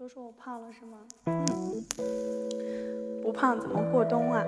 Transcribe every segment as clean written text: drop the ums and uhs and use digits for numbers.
都说我胖了是吗？不胖怎么过冬啊？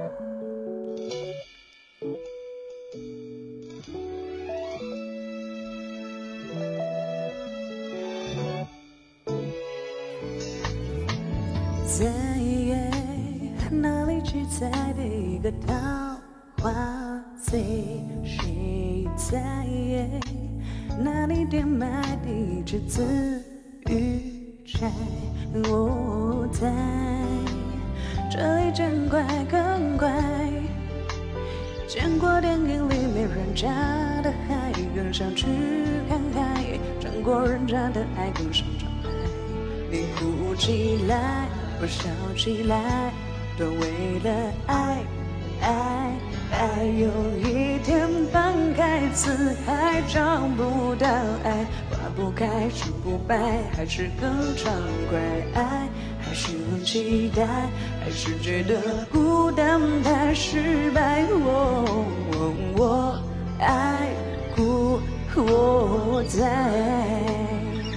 在哪里去采配一个桃花醉？谁在哪里店买地栀子玉钗？我在这里见怪更怪，见过电影里没人家的海，更想去看海，尝过人家的爱，更想张开。你哭起来，我笑起来，都为了爱，爱，爱。有一天放开词海，找不到爱，花不开，树不白，还是更畅快。爱还是很期待，还是觉得孤单太失败。我爱故我在。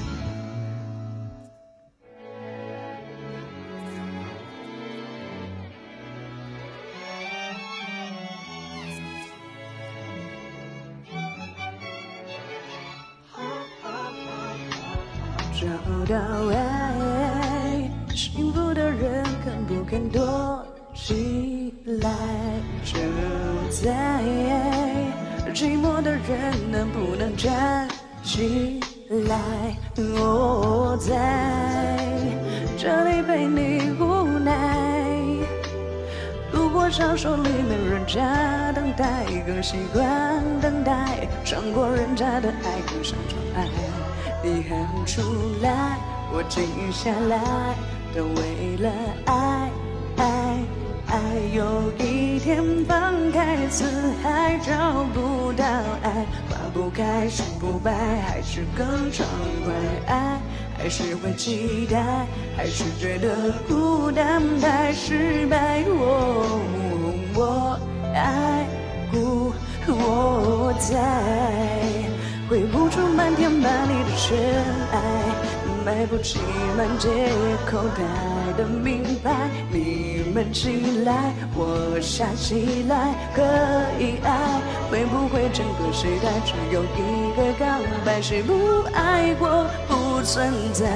找到爱，幸福的人肯不肯躲起来？正在寂寞的人能不能站起来？我在这里陪你无奈，路过小说里面人家等待，更习惯等待，尝过人家的爱，更想宠爱。你喊出来，我静下来，都为了爱，爱，爱。有一天放开词海，找不到爱，花不开，树不白，还是更畅快。爱还是会期待，还是觉得孤单太失败。我爱故我在。挥不出漫天满地的尘埃，买不起满街口袋的名牌。你们起来，我傻起来，可以爱。会不会整个时代只有一个告白？谁不爱过不存在，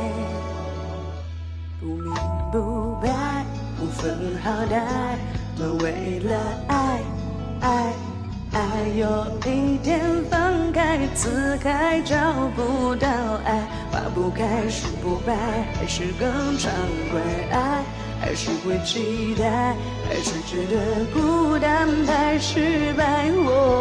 不明不白，不分好歹，都为了爱，爱。爱有一天放开词海，找不到爱，花不开，树不白，还是更畅快。爱还是会期待，还是觉得孤单太失败。我